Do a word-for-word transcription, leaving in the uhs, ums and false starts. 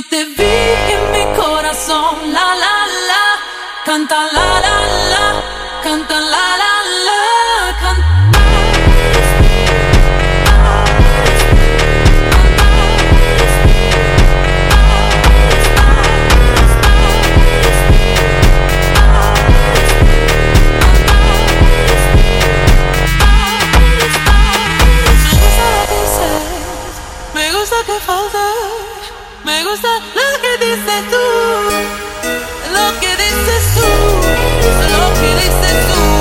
te vi en mi corazón, la la la, canta la la la, canta la la la, canta. Me gusta que faltas, me gusta lo que dices tú, lo que dices tú, lo que dices tú.